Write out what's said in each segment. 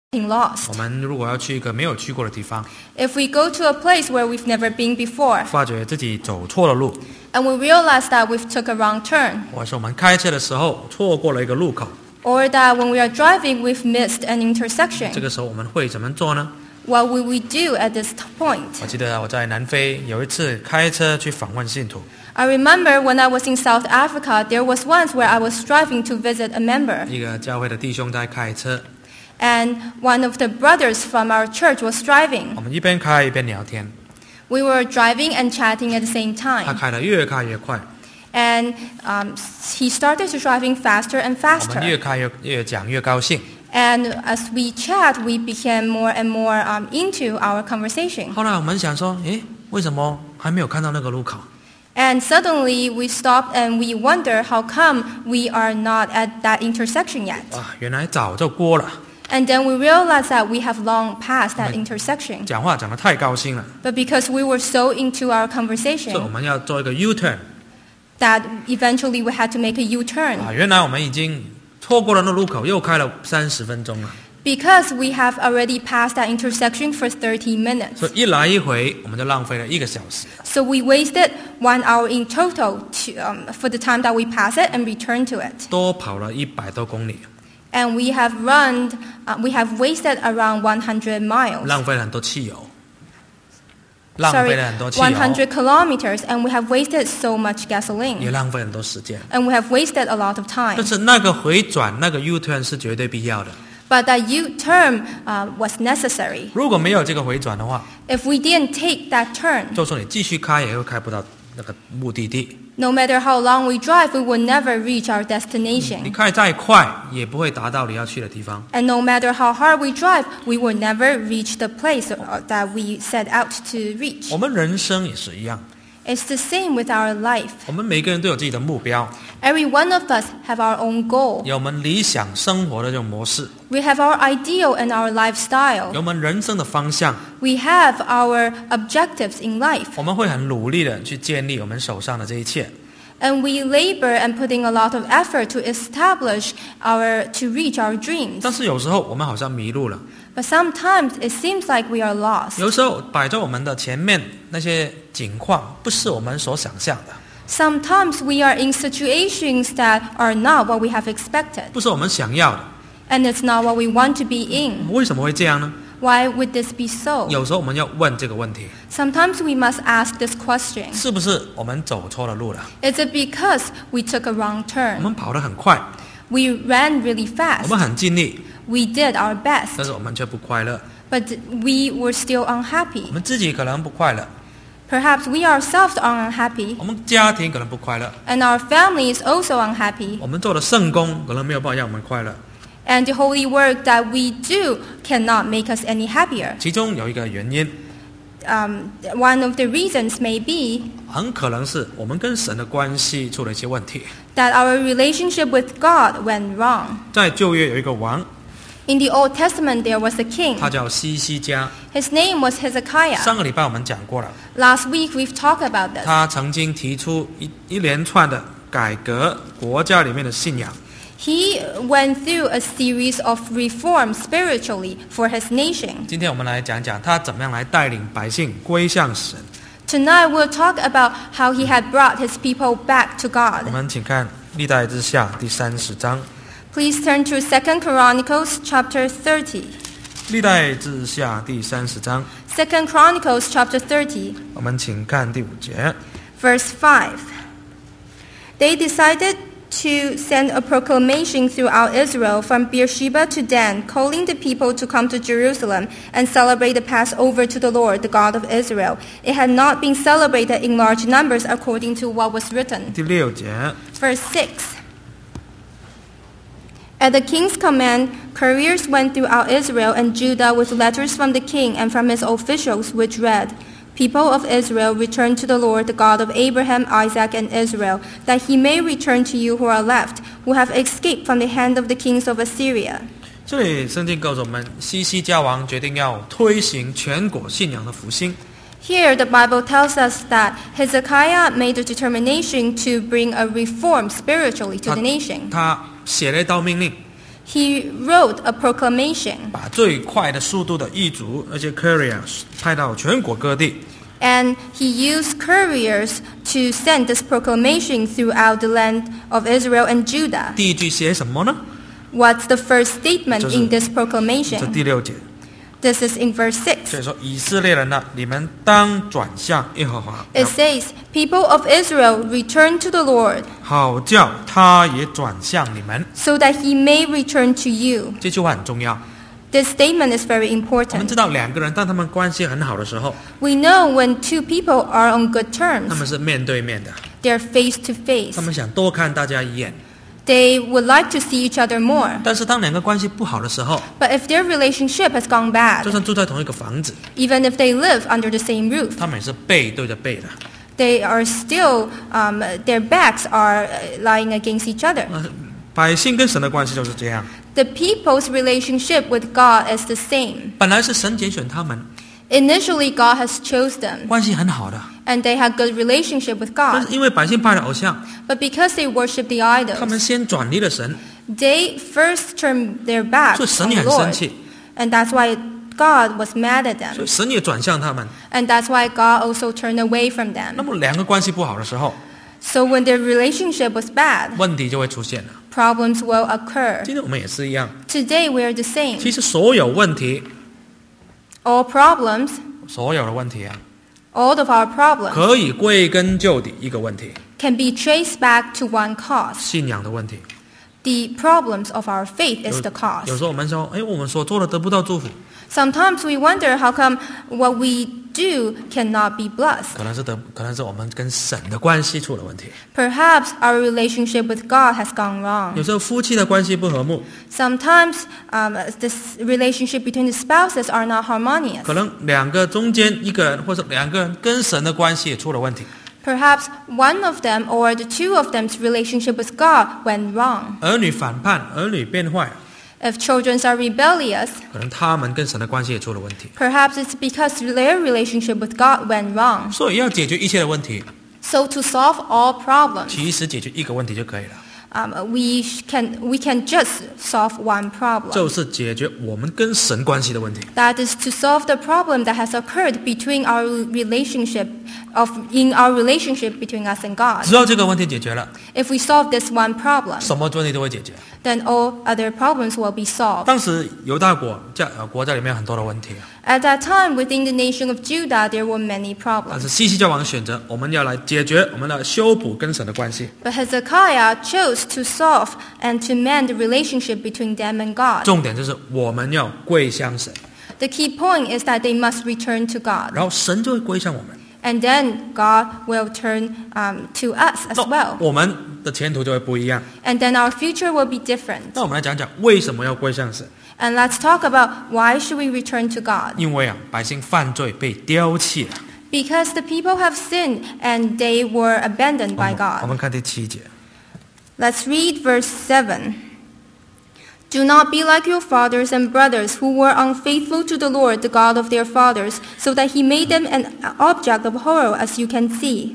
lost. 我们如果要去一个没有去过的地方， If we go to a place where we've never been before, 发觉自己走错了路， and we realize that we've took a wrong turn, 或者是我们开车的时候错过了一个路口， or that when we are driving we've missed an 这 intersection, 个时候我们会怎么做呢？ what will we do at this point? 我记得我在南非有一次开车去访问信徒， I remember when I was in South Africa, there was once where I was driving to visit a member, 一个教会的弟兄在开车， and one of the brothers from our church was driving. 我们一边开一边聊天， We were driving and chatting at the same 他 time, 开得越开越快， and he started to driving faster and 我们越 faster. 开越讲越高兴。 And as we chat, we became more and more into our conversation. 后来我们想说，诶，为什么还没有看到那个路口？ And suddenly we stopped and we wonder how come we are not at that intersection yet. 啊，原来早就过了， And then we realized that we have long passed that intersection. 讲话讲得太高兴了， But because we were so into our 所以我 conversation 们要做一个 U-turn。 that eventually we had to make a U-turn. 啊，原来我们已经错过了那路口，又开了30分钟了。 Because we have already passed that intersection for 30 minutes. 所以一来一回，我们就浪费了1个小时。 So we wasted 1 hour in total for the time that we pass it and return to it. 多跑了100多公里， And we have wasted around 100 miles. 浪费了很多汽油，浪 Sorry, 费了很多汽油， 100 kilometers, and we have wasted so much 也 gasoline. 浪费很多时间。 And we have wasted a lot of 但 time. 是那个回转，那个 U-turn 是绝对必要的。 But that U-turn was necessary. 如果没有这个回转的话， If we didn't take that turn, 就算你继续开，也会开不到那个目的地。 no matter how long we drive, we will never reach our 你 destination. 开再快，也不会达到你要去的地方。 And no matter how hard we drive, we will never reach the place that we set out to reach. 我们人生也是一样， It's the same with our life. 我们每个人都有自己的目标， Every one of us have our own goal. 有我们理想生活的这种模式， We have our ideal and our 有 lifestyle. 我们人生的方向。 We have our objectives in life. 我们会很努力的去建立我们手上的这一切， And we labor and putting a lot of effort to establish to reach our dreams. 但是有时候我们好像迷路了。 But sometimes it seems like we are lost. 有时候摆在我们的前面那些景况，不是我们所想象的， Sometimes we are in situations that are not what we have expected. 不是我们想要的。 And it's not what we want to be in. 为什么会这样呢？ Why would this be so? 有时候我们要问这个问题： Sometimes we must ask this question. 是不是我们走错了路了？ Is it because we took a wrong 我 turn? 们跑得很快， We ran really 我 fast. 们很尽力， We did our 但 best. 是我们却不快乐。 But we were still 我 unhappy. 们自己可能不快乐， Perhaps we ourselves are unhappy. 我们家庭可能不快乐， And our family is also unhappy. 我们做的圣工可能没有办法让我们快乐。 And the holy work that we do cannot make us any happier. 其中有一个原因， One of the reasons may be 很可能是我们跟神的关系出了一些问题。 that our relationship with God went wrong. 在旧约有一个王， In the Old Testament, there was a king. 他叫西西家。 His name was Hezekiah. 上个礼拜我们讲过了， Last week, we've talked about this. 他曾经提出一连串的改革国家里面的信仰。 He went through a series of reforms spiritually for his nation. 今天我们来讲讲他怎么样来带领百姓归向神。 Tonight, we'll talk about how he had brought his people back to 我 God. 们请看历代之下第30章。 Please turn to 2 Chronicles chapter 30. 历代之下第30章， 2 Chronicles chapter 30, 我们请看第5节。 verse 5. They decided to send a proclamation throughout Israel from Beersheba to Dan, calling the people to come to Jerusalem and celebrate the Passover to the Lord, the God of Israel. It had not been celebrated in large numbers according to what was written. 第6节， Verse 6. At the king's command, couriers went throughout Israel and Judah with letters from the king and from his officials, which read, People of Israel, return to the Lord, the God of Abraham, Isaac, and Israel, that he may return to you who are left, who have escaped from the hand of the kings of Assyria. 这里圣经告诉我们，西西家王决定要推行全国信仰的复兴。 Here, the Bible tells us that Hezekiah made a determination to bring a reform spiritually to the nation. 他写了一道命令， He wrote a proclamation, 把最快的速度的译族那些 courier 派到全国各地。 and he used couriers to send this proclamation throughout the land of Israel and Judah. 第一句写什么呢？ What's the first statement in this 这 proclamation? 第6节。 This is in verse 6. 所以说，以色列人呐，你们当转向耶和华， It says, People of Israel, return to the Lord, 好叫他也转向你们。 so that he may return to you. 这句话很重要。 This statement is very 我们 important. 知道两个人，当他们关系很好的时候， We know when two people are on good 他 terms, 们是面对面的， they're face to face. 他们想多看大家一眼。 They would like to see each other more. 但是当两个关系不好的时候， But if their relationship has gone 就 bad, 算住在同一个房子， even if they live under the same roof, 他们也是背对着背的。 they are still, their backs are lying against each other. 百姓跟神的关系就是这样。 The people's relationship with God is the same. 本来是神拣选他们， Initially, God has chose them, 关系很好的， and they had good relationship with 但 God. 是因为百姓拜了偶像， But because they worship the 他们 idols, 先转离了神， they first turned their back 所以神 on 也 the 很生 Lord, 气， and that's why God was mad at 所以 them, 神也转向他们。 and that's why God also turned away from 那 them. 么两个关系不好的时候， So when their relationship was bad, 问题就会出现了。 problems will occur. 今天我们也是一样， Today we are the same. 其实所有问题， All problems, 所有的问题啊， all of our problems 可以归根究底一个问题： can be traced back to one cause. 信仰的问题。 The problems of our faith is the 有 cause. 时候我们说，我们所做的得不到祝福， Sometimes we wonder how come what we do cannot be blessed. 可能是我们跟神的关系出了问题。 Perhaps our relationship with God has gone wrong. 有时候夫妻的关系不和睦， Sometimes this relationship between the spouses are not harmonious. 可能两个中间一个人或者两个人跟神的关系也出了问题。 Perhaps one of them or the two of them's relationship with God went wrong. 儿女反叛，儿女变坏， If children are rebellious, 可能他们跟神的关系也出了问题。 perhaps it's because their relationship with God went wrong. 所以要解决一切的问题， So to solve all problems, 其实解决一个问题就可以了， we can just solve one problem. 就是解决我们跟神关系的问题。 That is to solve the problem that has occurred between our relationship between us and God. 只要这个问题解决了， If we solve this one problem, 什么问题都会解决。 then all other problems will be solved. 当时犹大国国家里面有很多的问题， At that time, within the nation of Judah, there were many 但 problems. 是西西教王选择我们要来解决，我们来修补跟神的关系。 But Hezekiah chose to solve and to mend the relationship between them and God. 重点就是我们要归向神， The key point is that they must return to God. 然后神就会归向我们， And then God will turn to us as 那 well. 我们的前途就会不一样。 And then our future will be different. 那我们来讲讲为什么要归向神？ And let's talk about why should we return to God? 因为百姓犯罪被丢弃了。 Because the people have sinned and they were abandoned by 我 God. 们看第7节， Let's read verse 7. Do not be like your fathers and brothers who were unfaithful to the Lord, the God of their fathers, so that he made them an object of horror, as you can see.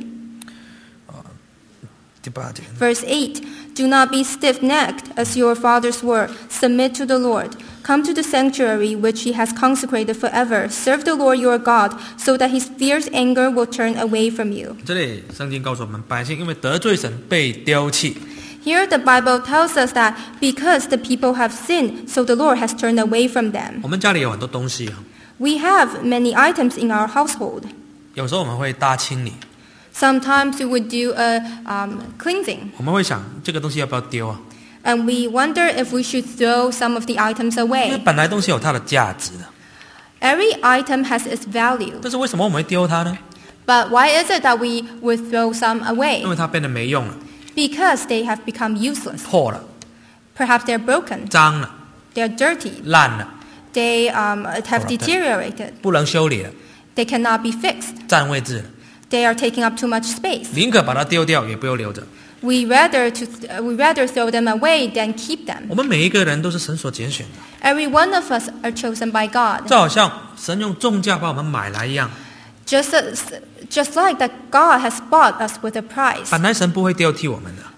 第8节， Verse 8. Do not be stiff-necked as your fathers were. Submit to the Lord. Come to the sanctuary which he has consecrated forever. Serve the Lord your God, so that his fierce anger will turn away from you. 这里圣经告诉我们，百姓因为得罪神被丢弃。 Here the Bible tells us that because the people have sinned, so the Lord has turned away from them. 我们家里有很多东西， We have many items in our household. 有时候我们会大清理， Sometimes we would do a cleansing, 我们会想这个东西要不要丢啊？ and we wonder if we should throw some of the items 因为 away. 本来东西有它的价值的， Every item has its value. 但是为什么我们会丢它呢？ But why is it that we would throw some 因 away? 为它变得没用了， Because they have become useless. 破了， Perhaps they're broken. 脏了， They're dirty. 烂了， They have deteriorated. 不能修理了， They cannot be fixed. 占位置了， They are taking up too much space. 宁可把它丢掉，也不要留着。 We rather throw them away than keep them. 我们每一个人都是神所拣选的， Every one of us are chosen by God. 就好像神用重价把我们买来一样。 Just like that God has bought us with a price. 本来神不会丢弃我们的，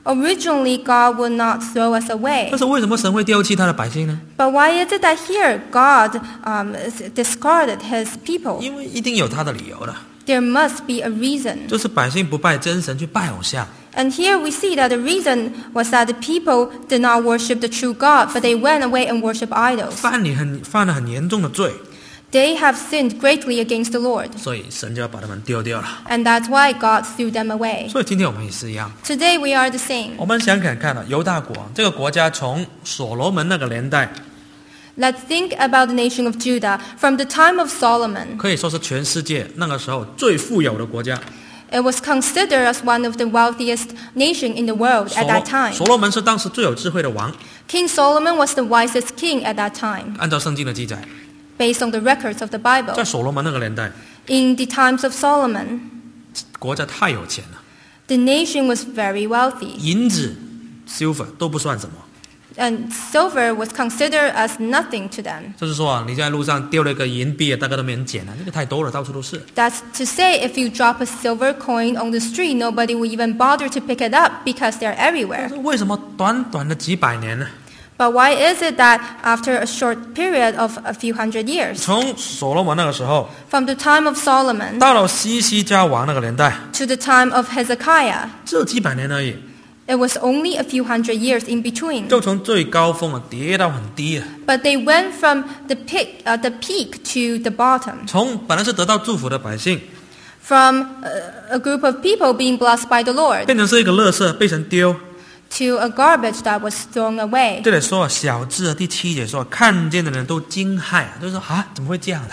Originally, God would not throw us away. 但是为什么神会丢弃他的百姓呢？ But why is it that here God discarded his people? 因为一定有他的理由的， There must be a reason. 就是百姓不拜真神，去拜偶像。 And here we see that the reason was that the people did not worship the true God, but they went away and worshiped idols. 犯了很严重的罪， They have sinned greatly against the Lord. 所以神就要把他们丢掉了。 And that's why God threw them away. 所以今天我们也是一样， Today we are the same. 我们想想看啊，犹大国这个国家从所罗门那个年代， Let's think about the nation of Judah from the time of Solomon. 可以说是全世界那个时候最富有的国家。 It was considered as one of the wealthiest nations in the world at that time. 所罗门是当时最有智慧的王， King Solomon was the wisest king at that time, 按照圣经的记载， based on the records of the 在 Bible. 所罗门那个年代， In the times of Solomon, 国家太有钱了， the nation was very wealthy, 银子、silver 都不算什么。 and silver was considered as nothing to them. 就是说啊，你在路上丢了一个银币，大概都没人捡了，这个太多了，到处都是。 That's to say, if you drop a silver coin on the street, nobody will even bother to pick it up because they're everywhere. 为什么短短的几百年呢？ But why is it that after a short period of a few hundred years, 从所罗门那个时候， from the time of Solomon 到了西西家王那个年代， to the time of Hezekiah, 只有几百年而已， it was only a few hundred years in between. 就从最高峰啊跌到很低啊。 But they went from the peak to the bottom, 从本来是得到祝福的百姓， from a group of people being blessed by the Lord 变成是一个垃圾，被神丢。 to a garbage that was thrown away. 这里说啊，小字啊，第7节说，看见的人都惊骇啊，就是说啊，怎么会这样的？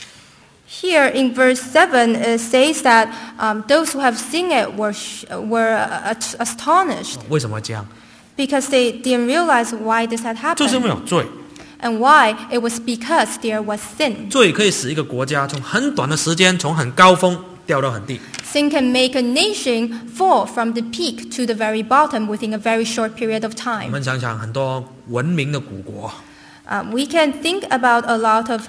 Here in verse 7, it says that those who have seen it were astonished 为什么会这样？ because they didn't realize why this had 就是因为 happened. 有罪， And why? It was because there was sin. 罪可以使一个国家从很短的时间，从很高峰掉到很低。 Sin can make a nation fall from the peak to the very bottom within a very short period of 我 time. 们想想很多文明的古国， We can think about a lot of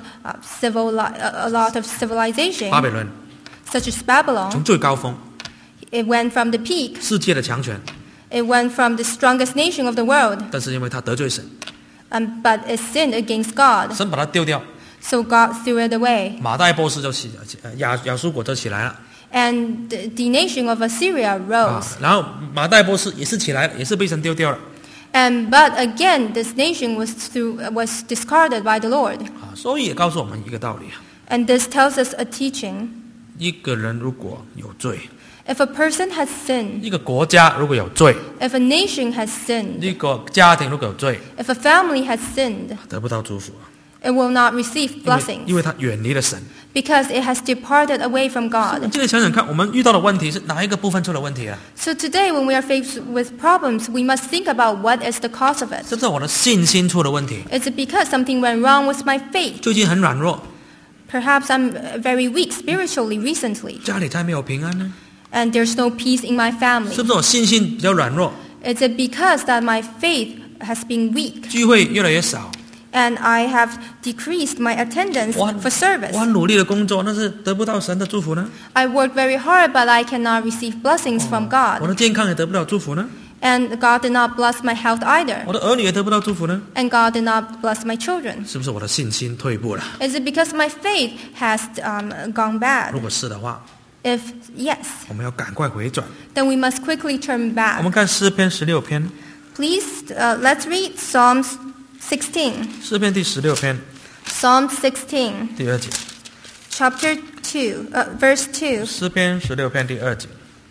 civilization, 巴比伦 such as Babylon. 从最高峰， It went from the peak. 世界的强权， It went from the strongest nation of the world, 但是因为他得罪神， but it sinned against God, 神把他丢掉， so God threw it away. 马代波斯就亚述国就起来了 And the nation of Assyria 啊 rose. 然后马代波斯也是起来了，也是被神丢掉了 But again, this nation was discarded by the Lord. 啊。所以也告诉我们一个道理啊， And this tells us a teaching. 一个人如果有罪， If a person has sinned, 一个国家如果有罪， if a nation has sinned, 一个家庭如果有罪， if a family has sinned, 得不到祝福， it will not receive 因 blessings 为他远离了神。 because it has departed away from 我 God. 们今天想想看，我们遇到的问题是哪一个部分出了问题啊？ So today, when we are faced with problems, we must think about what is the cause of it. 是不是我的信心出了问题？ Is it because something went wrong with my faith? 最近很软弱， Perhaps I'm very weak spiritually recently, 家里再没有平安呢？ and there's no peace in my 是 family. 不是我信心比较软弱？ Is it because that my faith has been weak, 聚会越来越少， and I have decreased my attendance 我 for service? 很努力的工作，但是得不到神的祝福呢？ I work very hard, but I cannot receive blessings from 我 God. 的健康也得不到祝福呢？ And God did not bless my health either. 我的儿女也得不到祝福呢？ And God did not bless my children. 是不是我的信心退步了？ Is it because my faith has gone 如 bad? 果是的话， If yes, 我们要赶快回转。 then we must quickly turn 我 back. 们看诗篇16篇， Please, let's read Psalms 16. 诗篇第16篇 Psalm 16, 第2节， chapter 2, verse 2. 诗篇16篇第2节。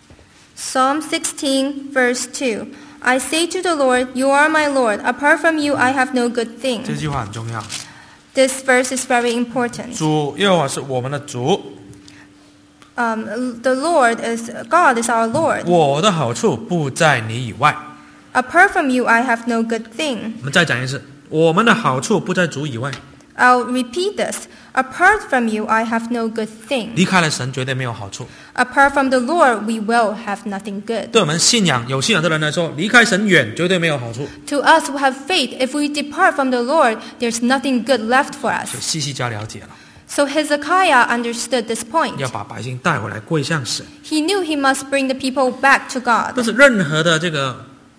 Psalm 16, verse 2. I say to the Lord, you are my Lord. Apart from you, I have no good 这 thing. 句话很重要。 This verse is very important. 主耶和华是我们的主， The Lord is, God is our Lord. 我的好处不在你以外。 Apart from you, I have no good thing. 我们再讲一次，我们的好处不在主以外。 I'll repeat this. Apart from you, I have no good thing. 离开了神，绝对没有好处。 Apart from the Lord, we will have nothing good. 对我们有信仰的人来说，离开神远，绝对没有好处。 To us who have faith, if we depart from the Lord, there's nothing good left for 所以 us. 西西家了解了， So Hezekiah understood this point. 要把百姓带回来归向神。 He knew he must bring the people back to 但 God. 是任何的这个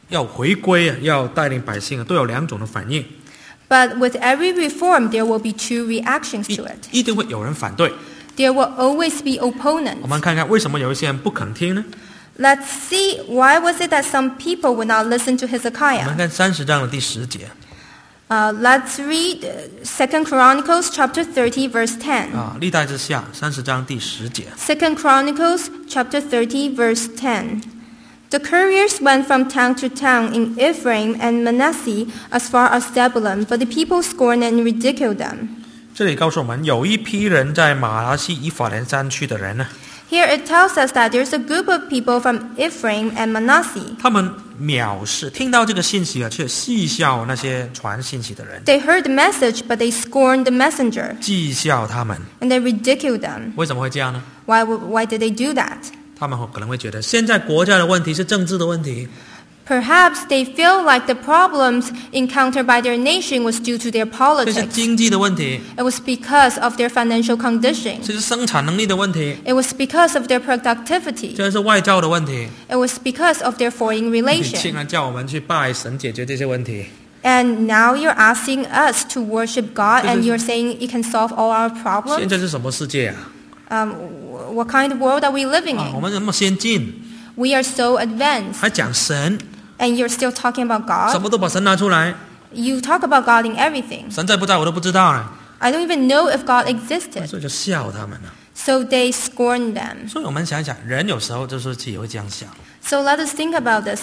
要回归要带领百姓都有2种的反应。 But with every reform, there will be 2 reactions to it. 一定会有人反对。 There will always be 我 opponents. 们看看为什么有一些人不肯听呢？ Let's see, why was it that some people would not listen to 我们 Hezekiah? 看30章的第10节 Let's read 2 Chronicles chapter 30, verse 10. 历代志下30章第10节。 2 Chronicles chapter 30, verse 10. The couriers went from town to town in Ephraim and Manasseh as far as Zebulun, but the people scorned and ridiculed them. 这里告诉我们，有一批人在马拿西以法莲山区的人呢， Here it tells us that there's a group of people from Ephraim and Manasseh. 他们藐视，听到这个信息却戏笑那些传信息的人， They heard the message, but they scorned the messenger, 讥笑他们。 and they ridiculed them. 为什么会这样呢？ Why did they do that? 他们可能会觉得，现在国家的问题是政治的问题， Perhaps they feel like the problems encountered by their nation was due to their 这是 politics. 经济的问题， It was because of their financial condition. 这是生产能力的问题， It was because of their productivity. 这是外交的问题。 It was because of their foreign 你竟 relation. 然叫我们去拜神解决这些问题， And now you're asking us to worship God, and This is- you're saying it can solve all our 现 problems? 在是什么世界啊？ What kind of world are we living 我 in? 们那么先进， We are so advanced, 还讲神， and you're still talking about 什 God? 么都把神拿出来， You talk about God in everything. 神在不在我都不知道呢， I don't even know if God existed. 所以就笑他们了。 So they scorn them. 所以我们想一想，人有时候就是自己会这样想， So let us think about this.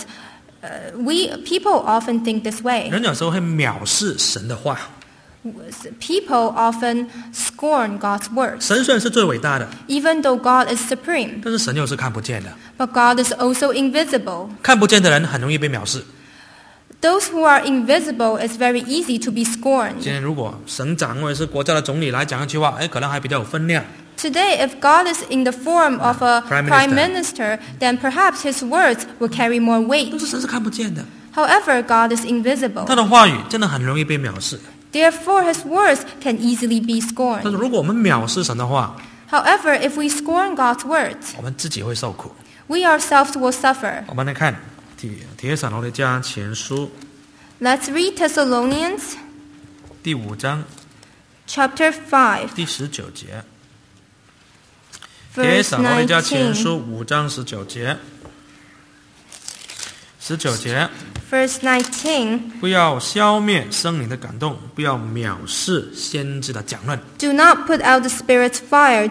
People often think this way. 人有时候会藐视神的话。 People often scorn God's words, 神虽然是最伟大的， even though God is supreme. 但是神又是看不见的， But God is also invisible. 看不见的人很容易被藐视。 Those who are invisible, it's very easy to be 今 scorned. 天如果省长或者是国家的总理来讲一句话，可能还比较有分量。 Today, if God is in the form of a Prime prime minister, then perhaps his words will carry more 但 weight. 是神是看不见的， However, God is invisible. 他的话语真的很容易被藐视。 Therefore, his words can easily be 但是 scorned. 如果我们藐视神的话， However, if we scorn God's words, 我们自己会受苦。 we ourselves will suffer. 我们来看帖撒罗尼迦前书 Let's read Thessalonians 第5章 chapter 5, 第19节。帖 verse 撒罗尼迦前 19. 书5章19节，19节， Verse 19. 不要消灭圣灵的感动，不要藐视先知的讲论。 Do not put out the Spirit's fire.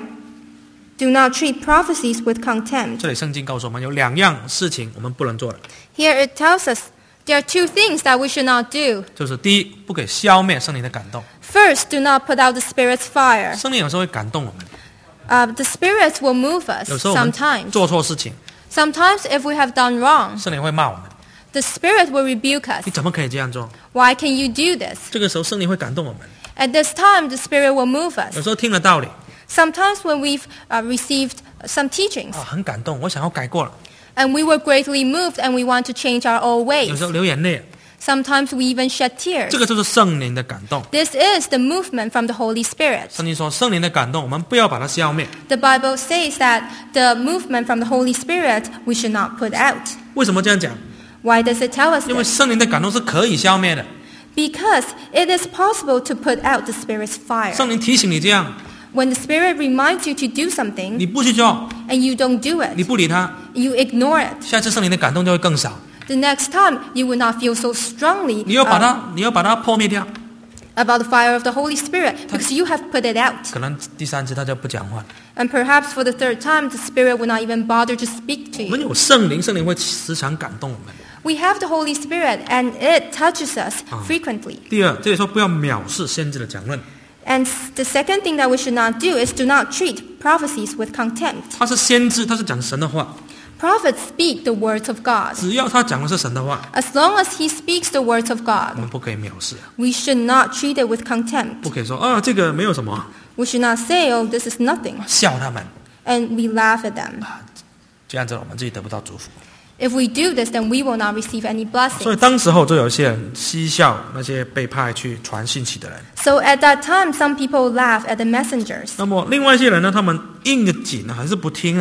Do not treat prophecies with contempt. 这里圣经告诉我们有2样事情我们不能做的， Here it tells us there are 2 things that we should not do. 就是第一，不可以消灭圣灵的感动。 First, do not put out the Spirit's fire. 圣灵有时候会感动我们， The Spirit will move us 有时候我们 sometimes. 做错事情， Sometimes, if we have done wrong, 圣灵会骂我们， the Spirit will rebuke us. 你怎么可以这样做？ Why can you do this? 这个时候圣灵会感动我们， At this time, the Spirit will move 有 us. 时候听了道理 Sometimes, when we've received some teachings 很感动，我想要改过了， and we were greatly moved and we want to change our old 有时候 ways, 流眼泪， sometimes we even shed tears. 这个就是圣灵的感动。 This is the movement from the Holy Spirit. 圣经说，圣灵的感动，我们不要把它消灭。 The Bible says that the movement from the Holy Spirit we should not put out. 为什么这样讲？ Why does it tell us 因为 this? 圣灵的感动是可以消灭的。 Because it is possible to put out the Spirit's fire. 圣灵提醒你这样， When the Spirit reminds you to do something 你不去做， and you don't do 你 it, 不理他， you ignore it. 下次圣灵的感动就会更少。 The next time you will not feel so strongly 你要把它破灭掉， about the fire of the Holy Spirit because you have put it out. 可能第3次他就不讲话。 And perhaps for the 3rd time, the Spirit will not even bother to speak to 我们 you. 有圣灵，圣灵会时常感动我们。 We have the Holy Spirit and it touches us frequently. 第二，这里说不要藐视先知的讲论， And the second thing that we should not do is do not treat prophecies with contempt. 他是先知，他是讲神的话， Prophets speak the words of God. 只要他讲的是神的话， As long as he speaks the words of 我 God, 们不可以藐视， we should not treat it with contempt. 不可以说这个没有什么， We should not say, oh, this is nothing, 笑他们， and we laugh at them. 这样子我们自己得不到祝福。 If we do this, then we will not receive any 所以 blessing. 当时候就有一些人嬉笑那些被派去传信息的人。 So at that time, some people laugh at the messengers. 那么另外一些人呢，他们硬着紧还是不听啊。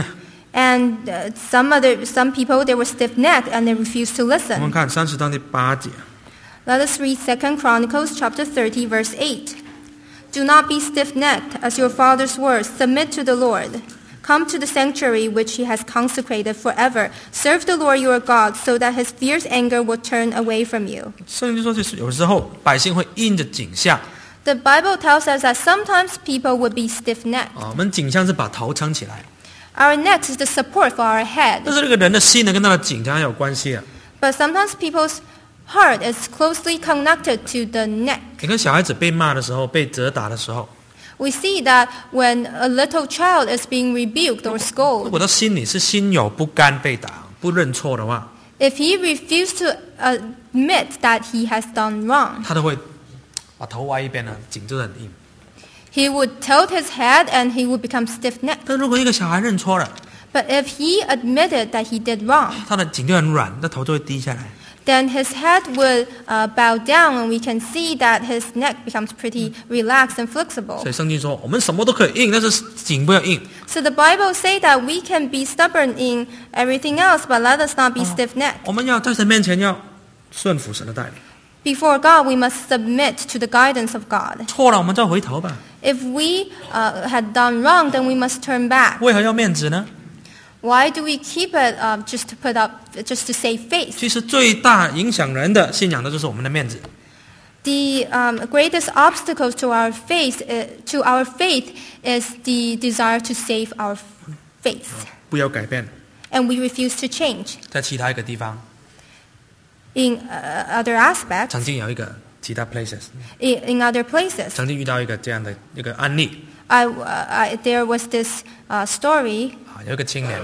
And some people, they were stiff-necked and they refused to 我们 listen. 看30章第8节， Let us read 2 Chronicles chapter 30, verse 8. Do not be stiff-necked as your fathers were. Submit to the Lord. Come to the sanctuary which he has consecrated forever. Serve the Lord your God so that his fierce anger will turn away from you. 圣经说就是有时候百姓会因着景象 The Bible tells us that sometimes people would be stiff-necked. 我们景象是把头撑起来， Our neck is the support for our head. 但是这个人的心呢跟他的景象有关系啊。 But sometimes people's heart is closely connected to the neck. 你看小孩子被骂的时候，被责打的时候， We see that when a little child is being rebuked or 如 scolded, 果他心里是心有不甘被打，不认错的话， if he refused to admit that he has done wrong, 他都会把头歪一边呢，颈就很硬。 he would tilt his head and he would become stiff-necked. 但如果一个小孩认错了， But if he admitted that he did wrong, 他的颈就很软，那头就会低下来。 then his head would bow down and we can see that his neck becomes pretty relaxed and 所 flexible. 以圣经说，我们什么都可以硬，但是颈不要硬。 So the Bible says that we can be stubborn in everything else, but let us not be stiff-necked. 我们要在神面前要顺服神的带领， Before God, we must submit to the guidance of God. 错了我们再回头吧。 If we had done wrong, then we must turn back. 为何要面子呢？ Why do we keep it just to save face? 其实最大影响人的信仰的就是我们的面子。 The greatest obstacle to our faith is the desire to save our faith, 不要改变。 and we refuse to change. 在其他一个地方， In other aspects, 曾经有一个其他 places， in other places, 曾经遇到一个这样的一个案例 there was this story, 啊，有一个青年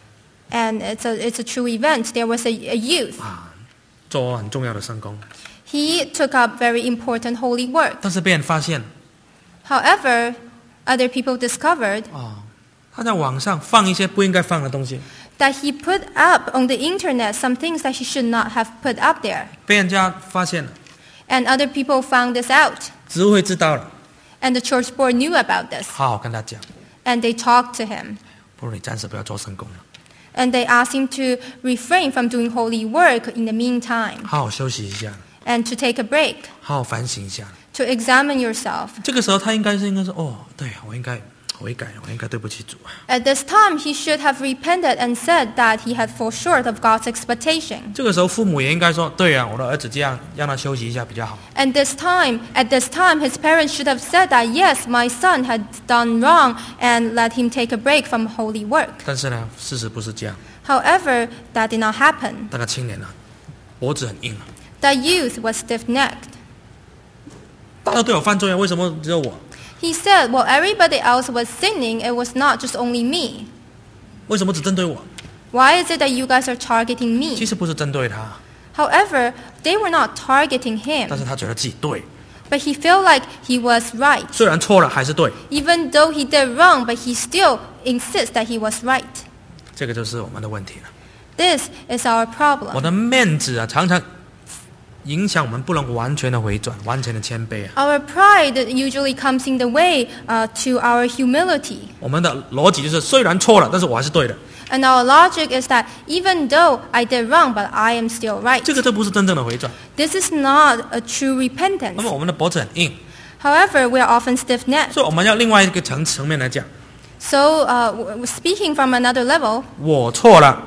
and it's a true event. There was a youth. 啊，做很重要的圣工， He took up very important holy work. 但是被人发现 However, other people discovered 啊，他在网上放一些不应该放的东西， that he put up on the internet some things that he should not have put up there. 被人家发现了， And other people found this out. 执会知道了， And the church board knew about this. 好好跟他讲， And they talked to him. 不如你暂时不要做圣工了， And they asked him to refrain from doing holy work in the meantime. 好好休息一下， And to take a break. 好好反省一下。 To examine yourself. 这个时候他应该说，哦，对我应该悔改，我应该对不起主啊。 At this time, he should have repented and said that he had fallen short of God's expectation. 这个时候父母也应该说，对啊，我的儿子这样，让他休息一下比较好。 At this time, his parents should have said that, yes, my son had done wrong and let him take a break from holy work. 但是呢，事实不是这样。 However, that did not happen. 那个青年啊，脖子很硬啊， The youth was stiff-necked. 大家都有犯罪啊，为什么只有我？ He said, well, everybody else was sinning. It was not just only me. 为什么只针对我？ Why is it that you guys are targeting 其 me? 实不是针对他， However, they were not targeting 但 him. 是他觉得自己对， But he felt like he was right. 虽然错了还是对。 Even though he did wrong, but he still insists that he was right. 这个就是我们的问题了。 This is our 我 problem. 的面子啊，常常影响我们不能完全的回转，完全的谦卑啊。 Our pride usually comes in the way to our humility. 我们的逻辑就是，虽然错了，但是我还是对的。 And our logic is that even though I did wrong, but I am still right. 这个就不是真正的回转。 This is not a true 那 repentance. 么我们的脖子很硬， However, we are often stiff-necked. 所以我们要另外一个层面来讲， So, speaking from another level, 我错了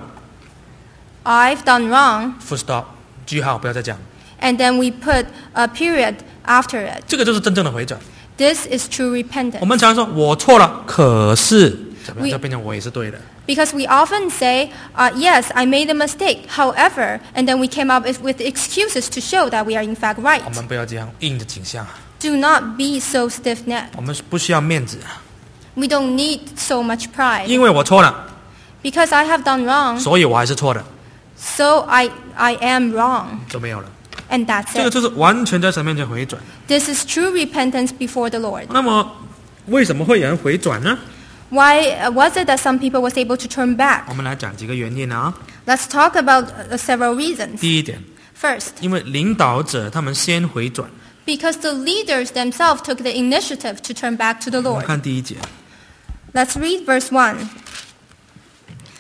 I've done wrong, ，full stop，句号，不要再讲。 and then we put a period after it. 这个就是真正的回转。 This is true 我 repentance. 们常说我错了，可是怎么样就变成我也是对的。 Because we often say, yes, I made a mistake. However, and then we came up with excuses to show that we are in fact right. 我们不要这样硬的景象， Do not be so stiff-necked. 我们不需要面子， We don't need so much pride. 因为我错了， Because I have done wrong, 所以我还是错的， so I am wrong. 就没有了。 And that's 这个 it. 就是完全在神面前回转。 This is true repentance before the Lord. 那么为什么会有人回转呢？ Why was it that some people was able to turn back? 我们来讲几个原因啊。 Let's talk about several reasons. 第一点， First, 因为领导者他们先回转。 because the leaders themselves took the initiative to turn back to the 我们 Lord. 看第一节， Let's read verse 1.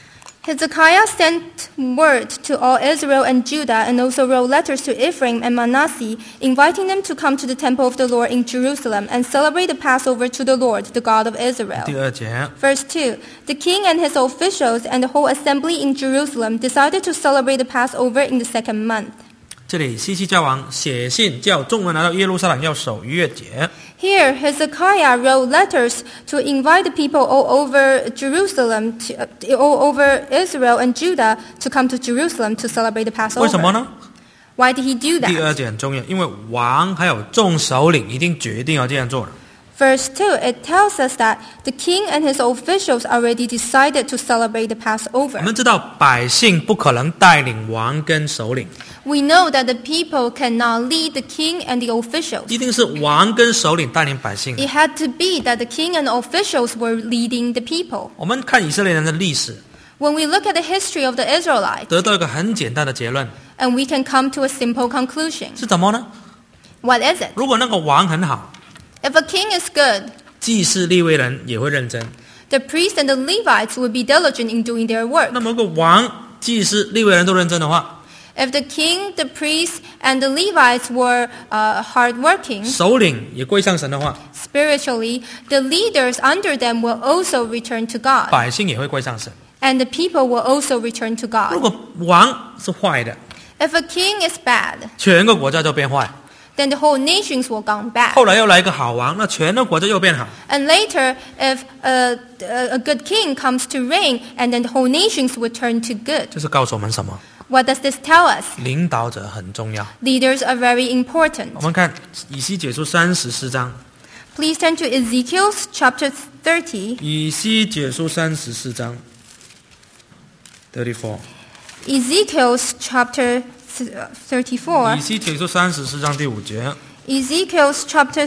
Hezekiah sent word to all Israel and Judah and also wrote letters to Ephraim and Manasseh, inviting them to come to the temple of the Lord in Jerusalem and celebrate the Passover to the Lord, the God of Israel. 第2节 Verse 2, the king and his officials and the whole assembly in Jerusalem decided to celebrate the Passover in the second month. 这里西西家王写信叫众人来到耶路撒冷要守逾越节。 Here, Hezekiah wrote letters to invite the people all over Jerusalem, all over Israel and Judah to come to Jerusalem to celebrate the 为什么 Passover. 呢？ Why did he do 第 that? 2节很重要，因为王还有众首领已经决定要这样做了。 Verse 2, it tells us that the king and his officials already decided to celebrate the 我 Passover. 们知道百姓不可能带领王跟首领， We know that the people cannot lead the king and the officials. 一定是王跟首领带领百姓。 It had to be that the king and officials were leading the people. 我们看以色列人的历史， When we look at the history of the Israelites, 得到一个很简单的结论， and we can come to a simple conclusion. 是怎么呢？ What is it? 如果那个王很好， If a king is good, 祭司利未人也会认真。 the priests and the Levites would be diligent in doing their work. 那么如果王、祭司、利未人都认真的话， If the king, the priests, and the Levites were hardworking, 首领也归向神的话， spiritually, the leaders under them will also return to God, 百姓也会归向神。 and the people will also return to 如 God. 果王是坏的， If a king is bad, 全个国家就变坏。 then the whole nations will go bad. 后来又来一个好王，那全个国家又变好。 And later, if a good king comes to reign, and then the whole nations would turn to good. 这是告诉我们什么？ What does this tell us? 领导者很重要。 Leaders are very important. 我们看以西结书34章， Please turn to Ezekiel chapter 30. 以西结书34章34， Ezekiel chapter 34. 以西结书34章第5节， Ezekiel chapter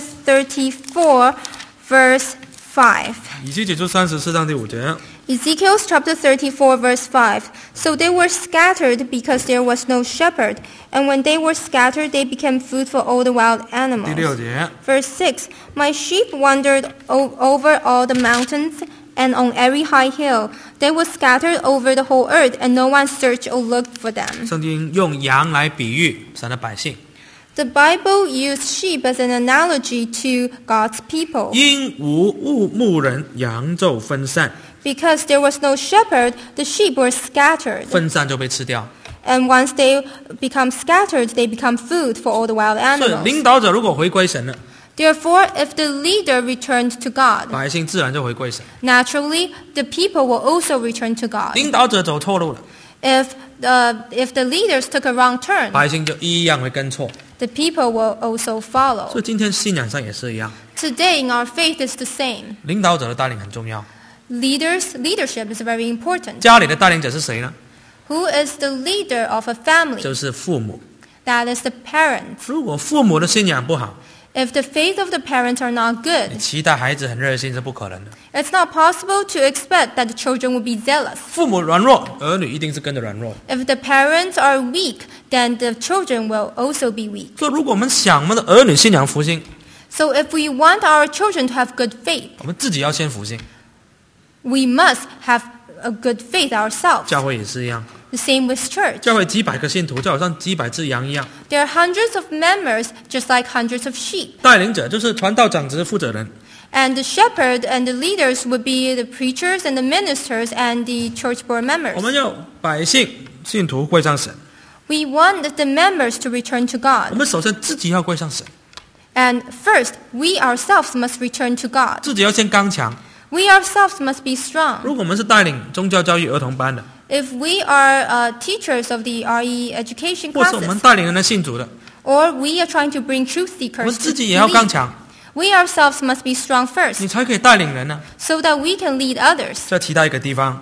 34, verse 5. 以西结书34章第5节， Ezekiel chapter 34, verse 5. So they were scattered because there was no shepherd, and when they were scattered, they became food for all the wild 第 animals. 6节， Verse 6. My sheep wandered over all the mountains and on every high hill. They were scattered over the whole earth, and no one searched or looked for them. 圣经用羊来比喻神的百姓， The Bible used sheep as an analogy to God's people. 因无牧人，羊就分散， Because there was no shepherd, the sheep were scattered. 分散就被吃掉。 And once they become scattered, they become food for all the wild 所以 animals. 领导者如果回归神了， Therefore, if the leader returned to God, 百姓自然就回归神。 naturally, the people will also return to God. 领导者走错路了， If the leaders took a wrong turn, 百姓就一样会跟错。 the people will also 所 follow. 以今天信仰上也是一样， Today, in our faith, is the same. 领导者的带领很重要。 Leadership is very important. 家里的带领者是谁呢？ Who is the leader of a family? 就是父母。 That is the parents. 如果父母的信仰不好， If the faith of the parents are not 你 good, 期待孩子很热心是不可能的。 it's not possible to expect that the children will be zealous. 父母软弱，儿女一定是跟着软弱。 If the parents are weak, then the children will also be weak. 所以，如果我们想我们的儿女信仰复兴， So if we want our children to have good faith, 我们自己要先复兴。 we must have a good faith ourselves. 教会也是一样， The same with church. 教会几百个信徒，就好像几百只羊一样。 There are hundreds of members, just like hundreds of sheep. 带领者就是传道长职负责人， And the shepherd and the leaders would be the preachers and the ministers and the church board 我 members. 们要百姓信徒归向神。 We want the members to return to 我 God. 们首先自己要归向神， And first, we ourselves must return to God. 自己要先刚强。 We ourselves must be strong. 如果我们是带领宗教教育儿童班的， If we are teachers of the RE education 或是我们 classes, 带领人的信主的， or we are trying to bring truth 我 seekers 们 to 自己也要刚 believe, 强， we ourselves must be strong 你 first, 才可以带领人呢。 so that we can lead others. 在其他一个地方，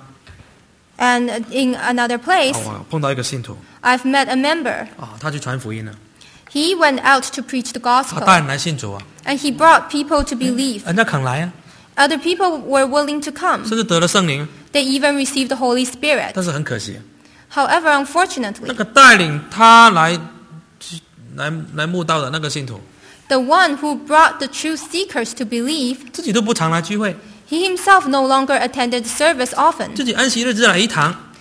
And in another place, 我碰到一个信徒 I've met a member. 他去传福音了， He went out to preach the 他 gospel, 带人来信主啊， and he brought people to believe. 人家肯来啊， Other people were willing to come. 甚至得了圣灵， They even received the Holy Spirit. 但是很可惜， However, 那 unfortunately, 个带领他来慕道的那个信徒， the one who brought the truth seekers to believe, 自己都不常来聚会， he himself no longer attended service often. 自己安息日只来一堂，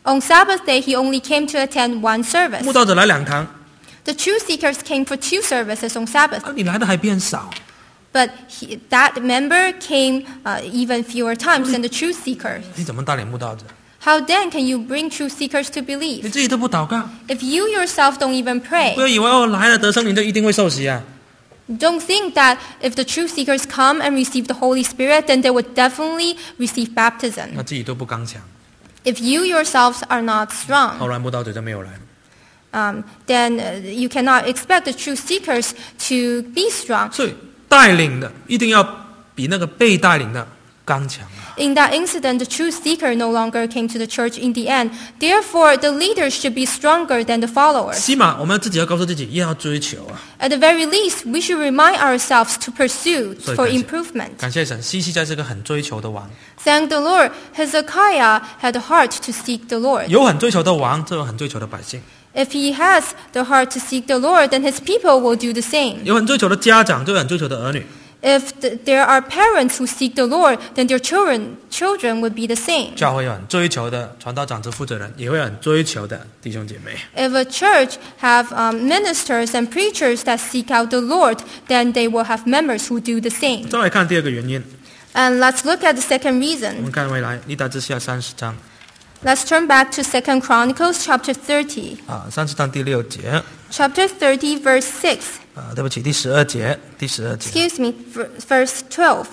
On Sabbath day, he only came to attend one service. 慕道者来2堂， The truth seekers came for 2 services on Sabbath, 你来的还变少， but that member came even fewer times than the truth seekers. 你怎么带领慕道者？ How then can you bring truth seekers to 你 believe? 自己都不祷告， If you yourself don't even 不 pray, 要以为来了得圣灵就一定会受洗啊！ don't think that if the truth seekers come and receive the Holy Spirit, then they would definitely receive 那 baptism. 自己都不刚强， If you yourselves are not 后 strong, 来慕道者就没有来。 then you cannot expect the truth seekers to be strong. 所以带领的一定要比那个被带领的刚强啊！ In that incident, the truth seeker no longer came to the church in the end. Therefore, the leaders should be stronger than the followers. 起码我们自己要告诉自己要追求啊！ At the very least, we should remind ourselves to pursue 所以 for 感谢 improvement. 感谢神，西西家是个很追求的王， Thank the Lord, Hezekiah had a heart to seek the Lord. 有很追求的王，就有很追求的百姓； If he has the heart to seek the Lord, then his people will do the same. 有很追求的家长，就有很追求的儿女。 If there are parents who seek the Lord, then their children would be the same. 教会有很追求的传道长子负责人，也会有很追求的弟兄姐妹。 If a church have ministers and preachers that seek out the Lord, then they will have members who do the same. 再来看第二个原因， And let's look at the second 我 reason. 们看回来，历代志下30章 Let's turn back to 2 Chronicles chapter 30. 啊，30章第6节 Chapter 30, verse 6. 啊，对不起，第12节，第12节。 Excuse me, verse 12.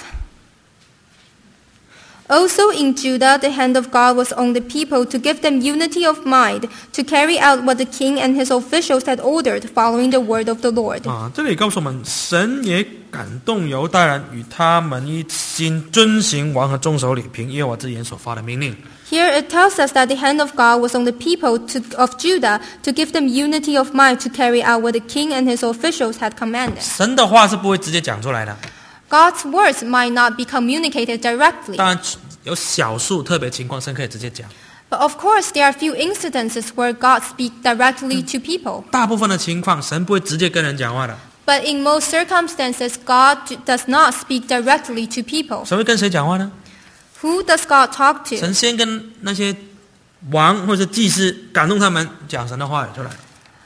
Also in Judah, the hand of God was on the people to give them unity of mind, to carry out what the king and his officials had ordered, following the word of the Lord. 啊，这里告诉我们，神也感动犹大人，与他们一心遵行王和众首领凭耶和华之言所发的命令。 Here it tells us that the hand of God was on the people of Judah to give them unity of mind to carry out what the king and his officials had commanded. 神的话是不会直接讲出来的， God's words might not be communicated directly. 当然有少数特别情况，神可以直接讲。 But of course, there are few incidences where God speaks directly to people. 大部分的情况，神不会直接跟人讲话的。 But in most circumstances, God does not speak directly to people. 神会跟谁讲话呢？ Who does God talk to? 神先跟那些王或者祭司感动他们讲神的话语出来。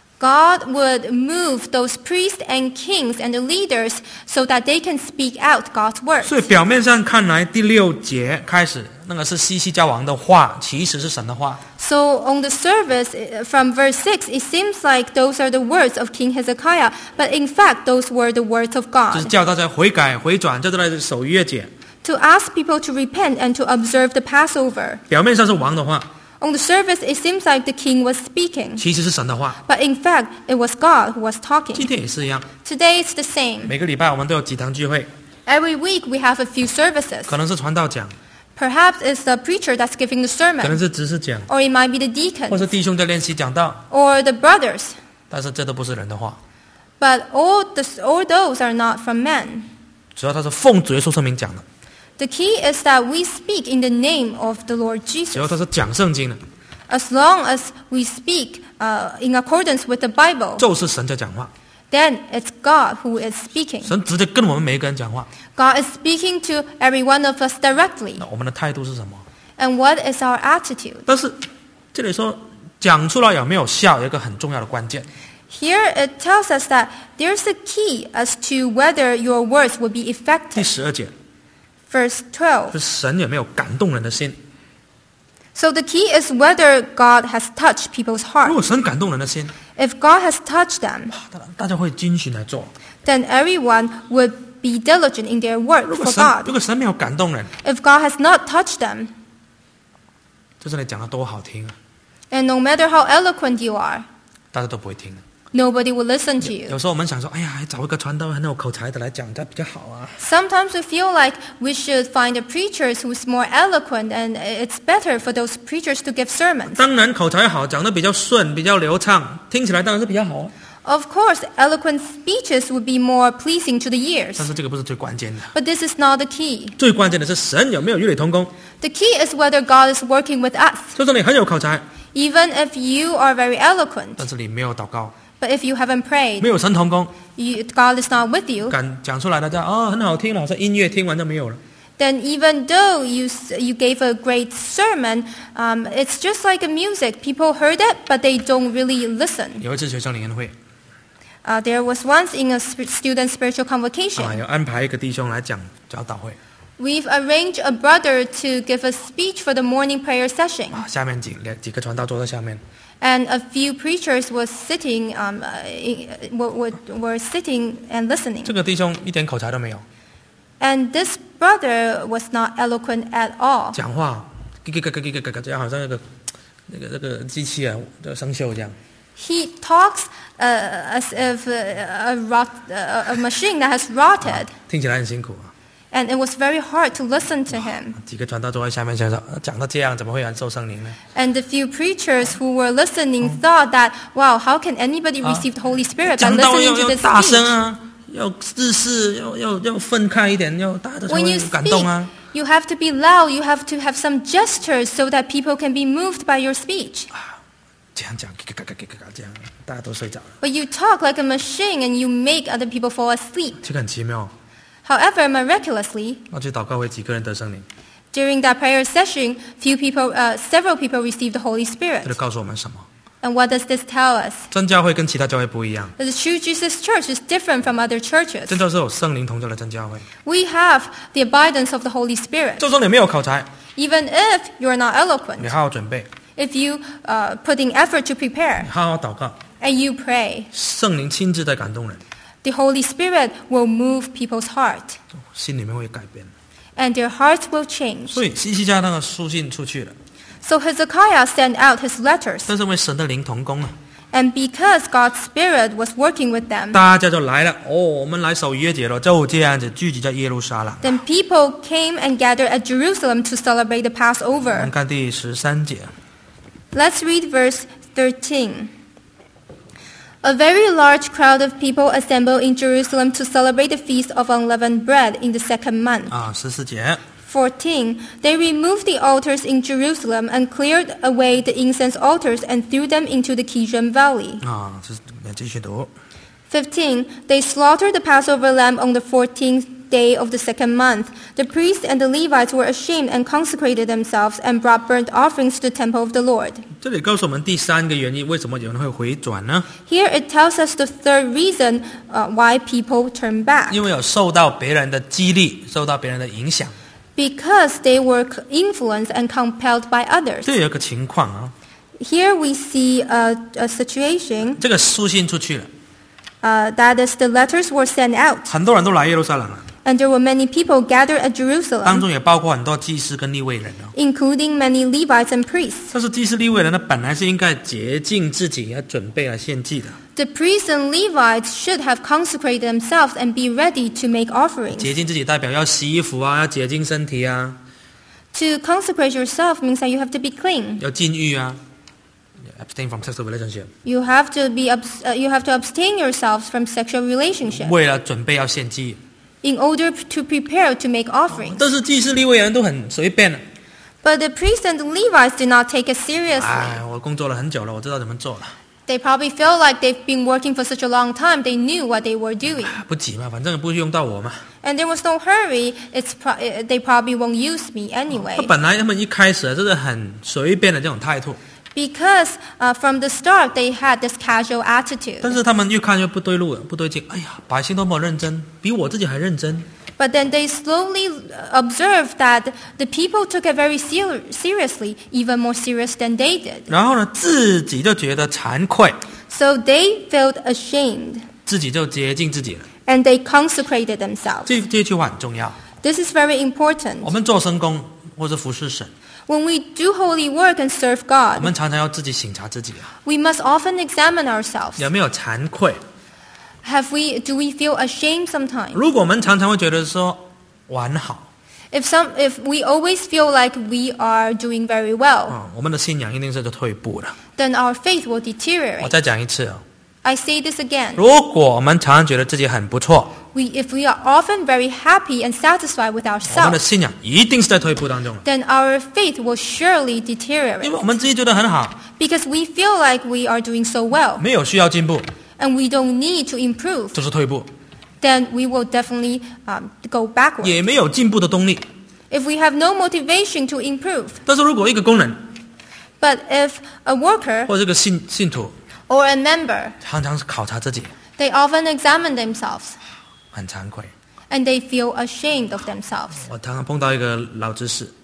God would move those priests and kings and the leaders so that they can speak out God's words. 所以表面上看来，第6节开始那个是西西家王的话，其实是神的话。 So on the surface, from verse 6, it seems like those are the words of King Hezekiah, but in fact, those were the words of 就是 God. 叫大家悔改回转，叫大家守逾越节。 To ask people to repent and to observe the Passover. 表面上是王的话， On the surface, it seems like the king was speaking, 其实是神的话。 but in fact, it was God who was 今 talking. 天也是一样， Today, it's the same. 每个礼拜我们都有几堂聚会， Every week, we have a few services. 可能是传道讲， Perhaps it's the preacher that's giving the 可能 sermon, 是执事讲， or it might be the 或 deacon, 是弟兄在练习讲道， or the brothers. 但是这都不是人的话， But all those are not from men. 主要他是奉主耶稣圣名讲的， The key is that we speak in the name of the Lord 只要 Jesus. 他是讲圣经的， As long as we speak in accordance with the Bible, 就是神在讲话， then it's God who is speaking. 神直接跟我们每一个人讲话。 God is speaking to every one of us directly. 那我们的态度是什么？ And what is our attitude? 但是这里说讲出来有没有效，有一个很重要的关键， Here it tells us that there's a key as to whether your words will be 第 effective. 12节 Verse 12. 是神有没有感动人的心。 So the key is whether God has touched people's 如 heart. 果神感动人的心， If God has touched them, 大家会精心来做。 then everyone would be diligent in their work 如果 for 神 God. 没有感动人， If God has not touched them, 就算你讲的多好听， and no matter how eloquent you are, 大家都不会听。 nobody will listen to you. 有时候我们想说，哎呀，找一个传道很有口才的来讲，这比较好啊。 Sometimes we feel like we should find a preacher who's more eloquent, and it's better for those preachers to give sermons. 当然口才好，讲得比较顺，比较流畅，听起来当然是比较好啊。 Of course, eloquent speeches would be more pleasing to the 但 ears. 是这个不是最关键的， But this is not the key. 最关键的是神有没有与你同工。 The key is whether God is working with us. 就算你很有口才， Even if you are very eloquent, 但是你没有祷告， but if you haven't 没 prayed, 有神同工， God is not with you, 敢讲出来的叫哦很好听了，好像音乐听完就没有了。 then even though you gave a great sermon, it's just like a music. People heard it, but they don't really listen. 有一次学生联会 There was once in a student spiritual convocation. 有安排一个弟兄来讲教导会 We've arranged a brother to give a speech for the morning prayer session. 下面几个传道坐在下面 And a few preachers were sitting, were sitting and listening. 这个弟兄一点口才都没有 And this brother was not eloquent at all. 讲话这样好像那个机器啊生锈这样 He talks as if a machine that has rotted. 听起来很辛苦 And it was very hard to listen to him. 几个传道坐在下面想说讲到这样怎么会受圣灵呢 And the few preachers who were listening thought that, wow, how can anybody receive the Holy Spirit by 讲道 listening to 要 this 大声 speech? 啊要自私要愤慨一点要大家才 When you 会感动 speak, 啊 you have to be loud, you have to have some gestures so that people can be moved by your speech. 这样讲这样大家都睡着了 But you talk like a machine and you make other people fall asleep. 这个很奇妙 However, miraculously, 我去祷告会几个人得圣灵 during that prayer session, several people received the Holy 这 Spirit. 就告诉我们什么 And what does this tell us? 真教会跟其他教会不一样 That the True Jesus Church is different from other churches. 真教是有圣灵同在的真教会 We have the abundance of the Holy Spirit. 就算你没有口才 Even if you're not 你 eloquent, 好好准备 if you put in effort to prepare 你好好祷告 and you pray, 圣灵亲自在感动人 the Holy Spirit will move people's heart 心里面会改变 and their hearts will change. 所以西西家那个书信出去了 So Hezekiah sent out his letters, 但是因为神的灵同工啊 and because God's Spirit was working with them, 大家就来了我们来守逾越节了就这样子聚集在耶路撒冷 then people came and gathered at Jerusalem to celebrate the 我们 Passover. 看第13节 Let's read verse 13. A very large crowd of people assembled in Jerusalem to celebrate the feast of unleavened bread in the second month. 14节 14. They removed the altars in Jerusalem and cleared away the incense altars and threw them into the Kidron Valley. 继续读 15. They slaughtered the Passover lamb on the 14th day of the second month. The priests and the Levites were ashamed and consecrated themselves and brought burnt offerings to the temple of the Lord. 这里告诉我们第三个原因为什么有人会回转呢 Here it tells us the third reason why people turn back. 因为有受到别人的激励受到别人的影响 Because they were influenced and compelled by others. 这有一个情况啊 Here we see a situation 这个书信出去了 that is the letters were sent out. 很多人都来耶路撒冷了 And there were many people gathered at 当 Jerusalem, 中也包括很多祭司跟利未人哦 including many Levites and priests. 但是祭司利未人呢本来是应该洁净自己要准备来献祭的 The priests and Levites should have consecrated themselves and be ready to make offerings. 洁净自己代表要洗衣服啊要洁净身体啊 To consecrate yourself means that you have to be clean. 要禁欲啊 abstain from sexual relationship You have to abstain yourselves from sexual relationship 为了准备要献祭 in order to prepare to make offerings. 但是祭司利未人都很随便 But the priests and the Levites did not take it seriously. 哎我工作了很久了我知道怎么做了 They probably feel like they've been working for such a long time. They knew what they were doing. 不急嘛反正不会用到我嘛 And there was no hurry. They probably won't use me 那 anyway. 本来他们一开始就是很随便的这种态度 Because from the start, they had this casual attitude. 但是他们越看越不对路了不对劲哎呀百姓多么认真比我自己还认真 But then they slowly observed that the people took it very seriously, even more serious than they did. 然后呢自己就觉得惭愧 So they felt ashamed, 自己就洁净自己了 and they consecrated themselves. 这句话很重要 This is very important. 我们做圣工或者服侍神 When we do holy work and serve 我 God, 们常常要自己省察自己 we must often examine ourselves. 有没有惭愧 Do we feel ashamed sometimes? 如果我们常常会觉得说完好 If we always feel like we are doing very well, 我们的信仰一定是就退步了 then our faith will 我 deteriorate. 再讲一次 I say this again. 如果我们常常觉得自己很不错 If we are often very happy and satisfied with 我们的 ourselves, 信仰一定是在退步当中 then our faith will surely 因 deteriorate 为我们自己觉得很好 because we feel like we are doing so well 没有需要进步 and we don't need to improve. 就是退步 Then we will definitely go backward. 也没有进步的动力 if we have no motivation to improve. 但是如果一个工人 But if a worker 或者这个信徒 or a member, 常常考察自己， they often examine themselves 很惭愧。 and they feel ashamed of themselves. 我常常碰到一个老执事，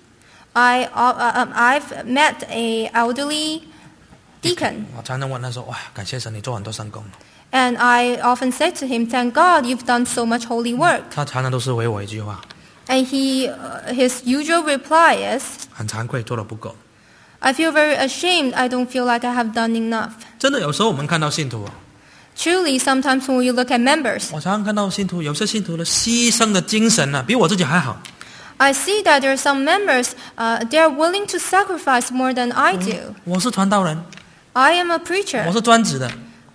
I've met a elderly deacon, 我常常问他说：“哇，感谢神，你做很多圣工。 and I often said to him, "Thank God you've done so much holy work." ” 他常常都是回我一句话： And his usual reply is, 很惭愧，做的不够。 "I feel very ashamed. I don't feel like I have done enough." 真的，有时候我们看到信徒， Truly, sometimes when you look at members, 我常常看到信徒，有些信徒的牺牲的精神比我自己还好。 I see that there are some members, they are willing to sacrifice more than I do. 我是传道人， I am a 我 preacher. 是专职的，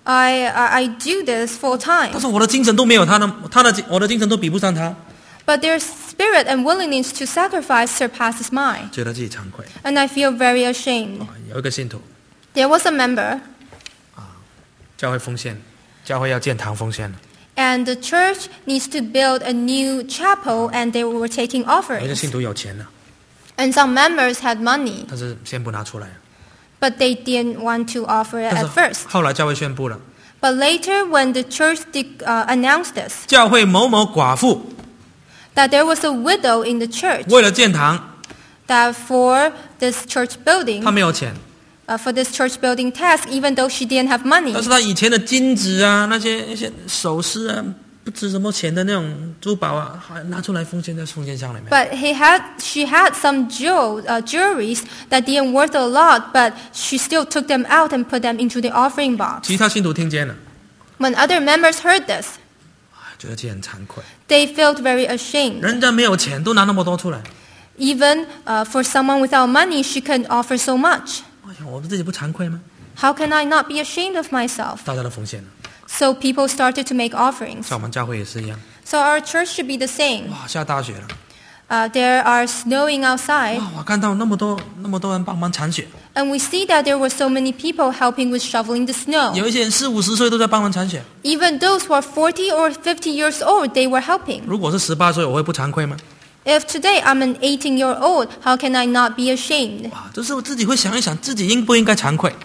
I do this full 但 time. 是我的精神都没有我的精神都比不上他， But their spirit and willingness to sacrifice surpasses mine. 觉得自己惭愧。 And I feel very ashamed. 有一个信徒， There was a member, 教会奉献，教会要建堂奉献了， and the church needs to build a new chapel, and they were taking 有一个 offerings. 信徒有钱了， And some members had money, 但是先不拿出来。 but they didn't want to offer it 但 at 是 first. 后来教会宣布了， But later, when the church announced this, 教会某某寡妇 that there was a widow in the church, 为了建堂， that for this church 她 building, 没有钱， for this church building task, even though she didn't have money, 但是她以前的金子啊，那些首饰啊，不值什么钱的那种珠宝啊，还拿出来奉献在奉献箱里面。 but she had some jewelries that didn't worth a lot, but she still took them out and put them into the offering box. 其他信徒听见了， When other members heard this, 觉得自己很惭愧， they felt very ashamed. 人家没有钱都拿那么多出来， Even for someone without money, she could offer so much. 我想我自己不惭愧吗？ How can I not be ashamed of myself? 大家都奉献了， So people started to make offerings. 像我们教会也是一样。 So our church should be the same. 哇，下大雪了， There are snowing outside, 哇，我看到那么多人帮忙铲雪， and we see that there were so many people helping with shoveling the snow. 有一些人40-50岁都在帮忙铲雪。 Even those who are 40 or 50 years old, they were helping. 如果是18岁，我会不惭愧吗？ If today I'm an 18-year-old, how can I not be ashamed? 哇，就是我自己会想一想，自己应不应该惭愧。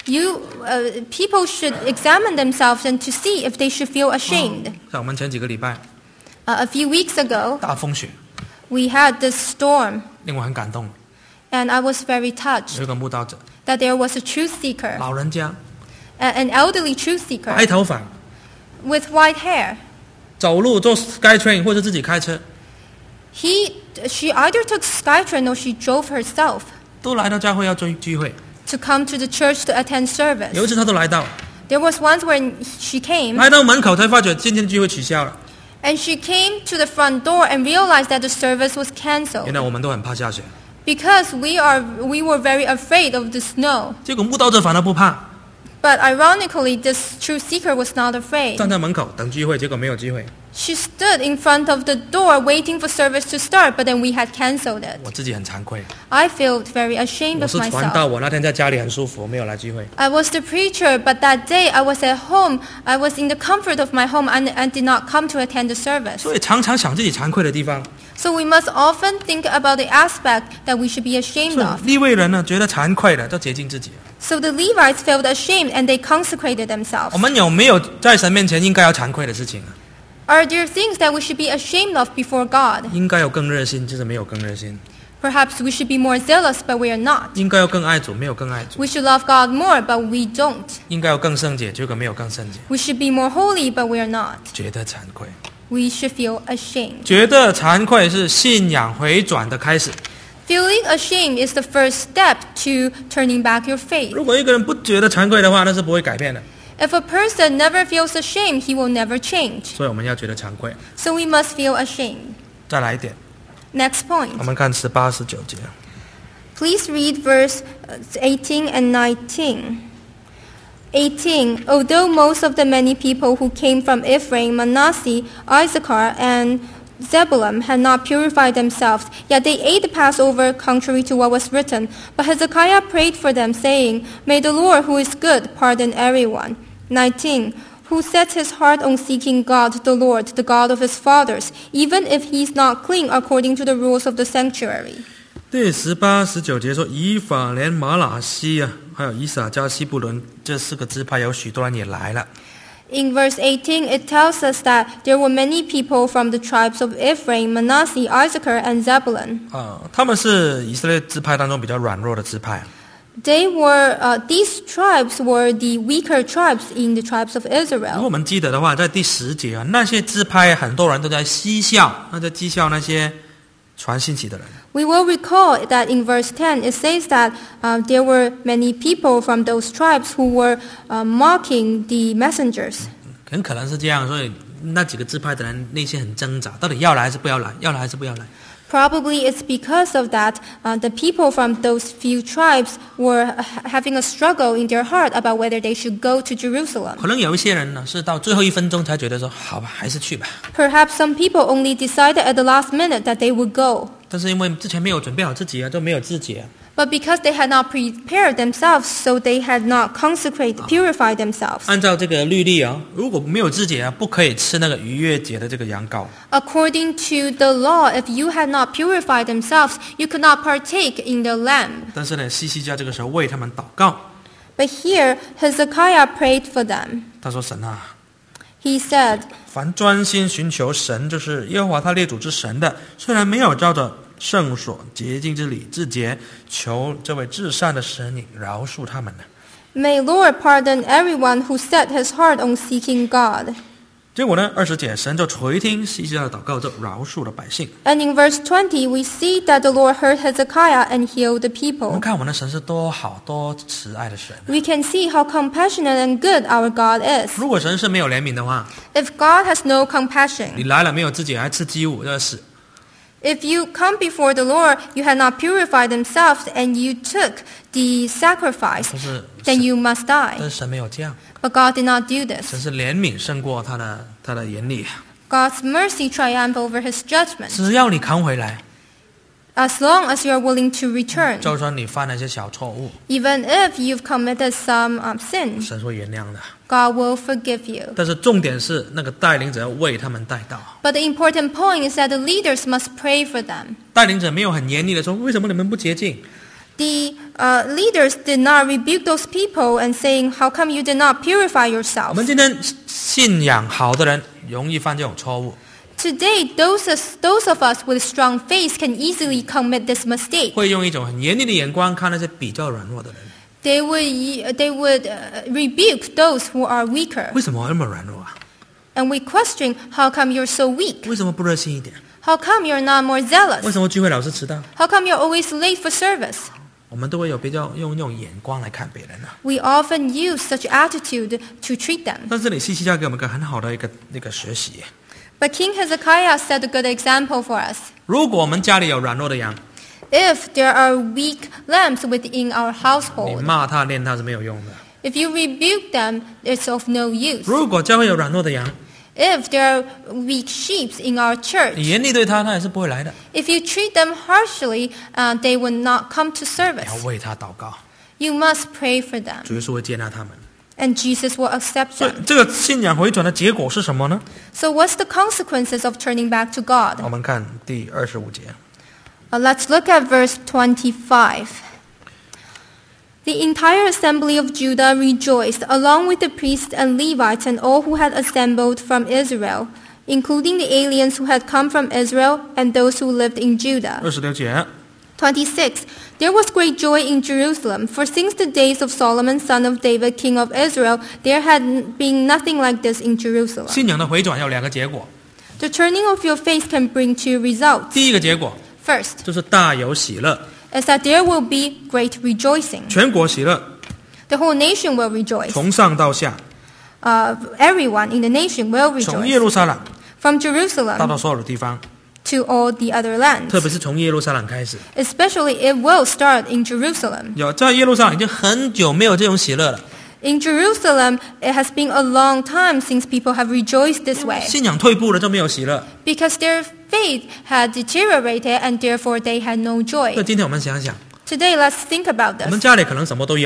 People should examine themselves and to see if they should feel ashamed. 像我们前几个礼拜 A few weeks ago, 大风雪， we had this storm, 令我很感动。 and I was very touched 有一个慕道者， that there was a truth seeker, 老人家， an elderly truth seeker 白头发， with white hair. 走路坐 SkyTrain 或者自己开车， She either took SkyTrain or she drove herself 都来到教会要聚会。 to come to the church to attend service. 有一次他都来到， There was once when she came, 来到门口才发觉今天的聚会取消了。 and she came to the front door and realized that the service was 原 cancelled 来我们都很怕下雪， because we were very afraid of the snow. 结果慕道者反而不怕， But ironically, this truth seeker was not afraid. 站在门口等聚会，结果没有机会。 She stood in front of the door waiting for service to start, but then we had cancelled it. 我自己很惭愧， I felt very ashamed 我 of 是传道， myself. 我那天在家里很舒服，我没有来聚会。 I was the preacher, but that day I was at home. I was in the comfort of my home and did not come to attend the service. 所以常常想自己惭愧的地方， So we must often think about the aspect that we should be ashamed 所 of. 以利未人呢觉得惭愧的，就洁净自己。 So the Levites felt ashamed and they consecrated 我 themselves. 们有没有在神面前应该要惭愧的事情啊？ Are there things that we should be ashamed of before God? 应该有更热心，就是没有更热心； Perhaps we should be more zealous, but we are not. 应该有更爱主，没有更爱主； We should love God more, but we don't. 应该有更圣洁，结果没有更圣洁。 We should be more holy, but we are not. 觉得惭愧， We should feel ashamed. 觉得惭愧是信仰回转的开始。 Feeling ashamed is the first step to turning back your faith. 如果一个人不觉得惭愧的话，那是不会改变的。 If a person never feels ashamed, he will never change. 所以我们要觉得惭愧。 So we must feel ashamed. 再来一点， Next 我 point. 们看18、19节。 Please read verse 18 and 19. 18. Although most of the many people who came from Ephraim, Manasseh, Issachar, and Zebulun had not purified themselves, yet they ate the Passover contrary to what was written. But Hezekiah prayed for them, saying, May the Lord, who is good, pardon everyone. 19. who sets his heart on seeking God, the Lord, the God of his fathers, even if he is not clean according to the rules of the sanctuary. 第18、19节说，以法莲、马拿西啊，还有以撒加西布伦这4个支派，有许多人也来了。 In verse 18, it tells us that there were many people from the tribes of Ephraim, Manasseh, Issachar, and Zebulun. 他们是以色列支派当中比较软弱的支派。 These tribes were the weaker tribes in the tribes of 如果 Israel. 我们记得的话，在第10节啊，那些支派很多人都在嬉笑，在讥笑那些传信息的人。 We will recall that in verse 10, it says that there were many people from those tribes who were mocking the messengers. 很可能是这样，所以那几个支派的人内心很挣扎，到底要来还是不要来？要来还是不要来？ Probably it's because of that the people from those few tribes were having a struggle in their heart about whether they should go to Jerusalem. 可能有一些人呢，是到最后1分钟才觉得说，好吧，还是去吧。 Perhaps some people only decided at the last minute that they would go. 但是因为之前没有准备好自己啊，都没有自己啊， But because they had not prepared themselves, so they had not purified themselves. 按照这个律例啊，如果没有自己啊，不可以吃那个逾越节的这个羊羔。 According to the law, if you had not purified themselves, you could not partake in the lamb. 但是呢，西西家这个时候为他们祷告， But here, Hezekiah prayed for them. 他说：“神啊， He said, 凡专心寻求神，就是耶和华他列祖之神的，虽然没有照着圣所洁净之礼制节，求这位至善的神你饶恕他们呢。” May Lord pardon everyone who set his heart on seeking God. 结果呢，20节神就垂听西西家的祷告，就饶恕了百姓。 And in verse 20, we see that the Lord heard Hezekiah and healed the 我们 people. 看我们的神是多好多慈爱的神。 We can see how compassionate and good our God is. 如果神是没有怜悯的话， If God has no 你 compassion, 来了没有自己还吃鸡舞，要死。 if you come before the Lord, you had not purified themselves and you took the sacrifice, 但是 then you must 但 die. 是神没有这样， But God did not do 神 this. 是怜悯胜过他的严厉。 God's mercy triumphed over his judgment. 只要你扛回来， As long as you are willing to return, 就算你犯了一些小错误， even if you've committed some sin, 神会原谅的。 God will forgive you. 但是重点是那个带领者要为他们带到。 But the important point is that the leaders must pray for them. 带领者没有很严厉的说，为什么你们不洁净？ The leaders did not rebuke those people and saying, how come you did not purify 我 yourself? 们今天信仰好的人容易犯这种错误， Today, those of us with strong faith can easily commit this mistake. 会用一种很严厉的眼光看那些比较软弱的人。 They would rebuke those who are weaker. 为什么那么软弱啊？ And we question, how come you're so weak? 为什么不热心一点？ How come you're not more 为 zealous? 什么聚会老是迟到？ How come you're always late for service? 我们都会有比较用那种眼光来看别人啊。 We often use such attitude to treat them. 但这里西西家给我们一个很好的一个学习。 But King Hezekiah set a good example for us. 如果我们家里有软弱的羊， If there are weak lambs within our 你 household, 骂他念他是没有用的。 if you rebuke them, it's of no use. 如果教会有软弱的羊， If there are weak sheep in our 你 church, 严厉对他，他也是不会来的。 if you treat them harshly, they will not come to 你 service. 要为他祷告， You must pray for them, 主耶稣会接纳他们。 and Jesus will accept 所以 them. 这个信仰回转的结果是什么呢？ So what's the consequences of turning back to God? 我们看第25节。 Let's look at verse 25. The entire assembly of Judah rejoiced, along with the priests and Levites and all who had assembled from Israel, including the aliens who had come from Israel and those who lived in Judah. 26节， 26. There was great joy in Jerusalem, for since the days of Solomon, son of David, king of Israel, there had been nothing like this in Jerusalem. 信仰的回转有2个结果。 The turning of your faith can bring two results. 第一个结果 First, 就是大有喜乐， is that there will be great rejoicing. 全国喜乐， The whole nation will rejoice. 从上到下， Everyone in the nation will 从耶 rejoice. 路撒冷 From 到 Jerusalem 所有的地方， to all the other lands. 特别是从耶路撒冷开始。 Especially it will start in Jerusalem. 在耶路撒冷已经很久没有这种喜乐了， In Jerusalem, it has been a long time since people have rejoiced this way. 信仰退步了就没有喜乐。 Because their faith had deteriorated and therefore they had no 那 joy. 今天我们想想， Today, let's think about 我们 this. 家里可能什么都有，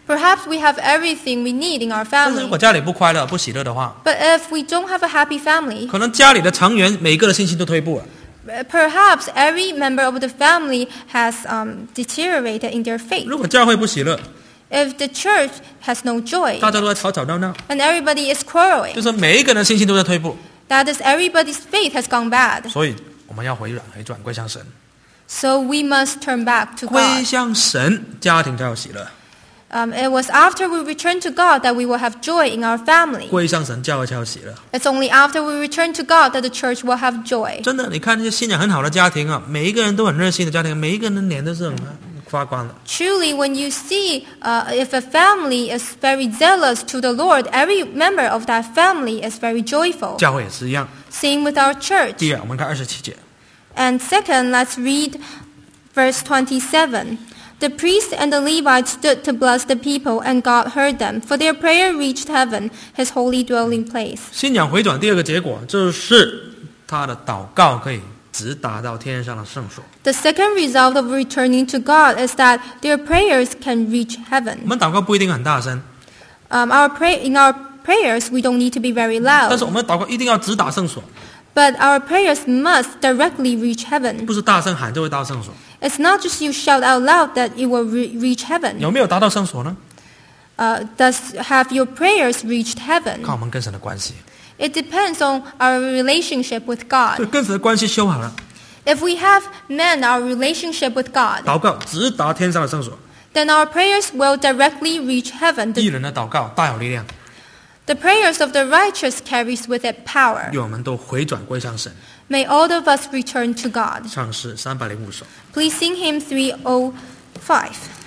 Perhaps we have everything we need in our 但是如果 family. 家里不快乐、不喜乐的话， But if we don't have a happy family, 可能家里的成员每个的信心都退步了。 perhaps every member of the family has deteriorated in their faith. 如果教会不喜乐， If the church has no joy 大家都在吵吵闹闹， and everybody is 就 quarreling, 是每一个人的信心都在退步。 that is everybody's faith has gone bad. 所以我们要回转归向神， So we must turn back to 归 God. 向神，家庭才有喜乐； It was after we return to God that we will have joy in our family. 归向神，教会才有喜乐。 It's only after we return to God that the church will have joy. 真的，你看那些信仰很好的家庭啊，每一个人都很热心的家庭，每一个人的脸都是很发光的。 Truly, when you see if a family is very zealous to the Lord, every member of that family is very joyful. 教会也是一样。 Same with our church. 第二，我们看27节， And second, let's read verse 27. The priests and the Levites stood to bless the people, and God heard them, for their prayer reached heaven, his holy dwelling place. 信仰回转第二个结果就是他的祷告可以直达到天上的圣所。 The second result of returning to God is that their prayers can reach 我 heaven. 们祷告不一定很大声， In our prayers, we don't need to be very 但是 loud, 我们的祷告一定要直达圣所， but our prayers must directly reach heaven. 不是大声喊就会到圣所。 It's not just you shout out loud that it will reach heaven. 有没有达到圣所呢？ Have your prayers reached 看 heaven? 我们跟神的关系， It depends on our relationship with 就 God. 跟神的关系修好了， If we have mended our relationship with God, 祷告直达天上的圣所。 then our prayers will directly reach heaven. 艺人的祷告大有力量， The prayers of the righteous carries with it power. 愿我们都回转归向神。 May all of us return to God. 唱诗305首。 Please sing hymn 305.